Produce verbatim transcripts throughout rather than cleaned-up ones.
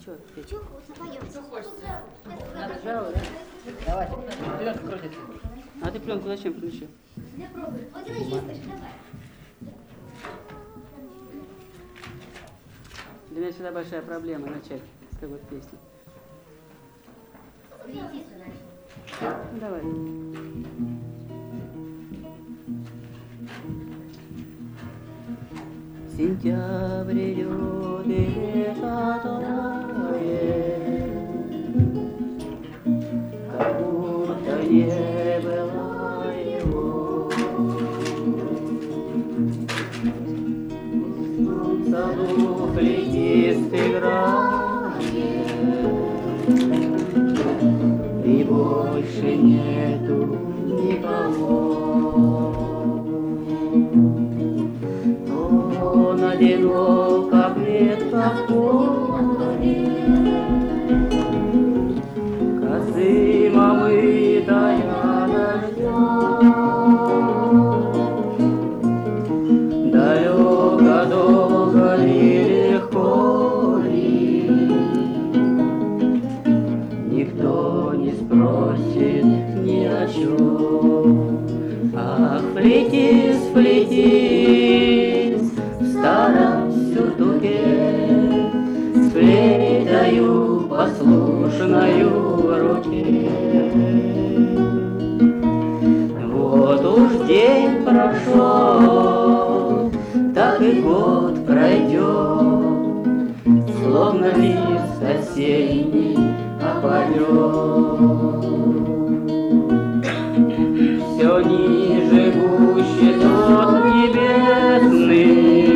Че петь? Что хочется? Нажала, да? Давай, пленка крутится. А ты пленку зачем включил? Для пробы. Вот ты начистишь, давай. Для меня всегда большая проблема начать с такой песни. Ну, давай. Сентябрь идет, и лето тает, как будто не было его. В саду флейтист играет, и больше нету никого. Он одинок, как ветка в поле, косыма мытая дождем. Далеко, долго и легко ли, никто не спросит ни о чем. Ах, флейтист, флейтист, в старом сюртуке, с флейтою послушною в руке. Вот уж день прошел, так и год пройдет, словно лист осенний опадет. Все ниже, гуще тот небесный,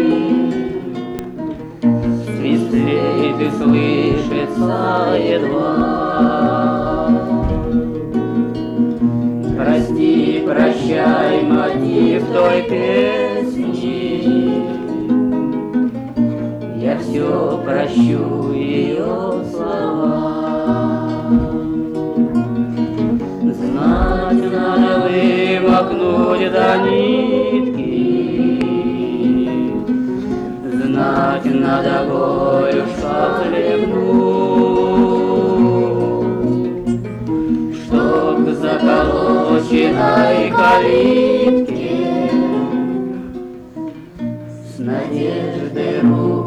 свист флейты слышится едва. Прости, прощай, мотив той песни, я все прощу ее слова. Знать надо вымокнуть до нитки, знать надо горюшка хлебнуть, чтоб к заколоченной калитке с надеждой рук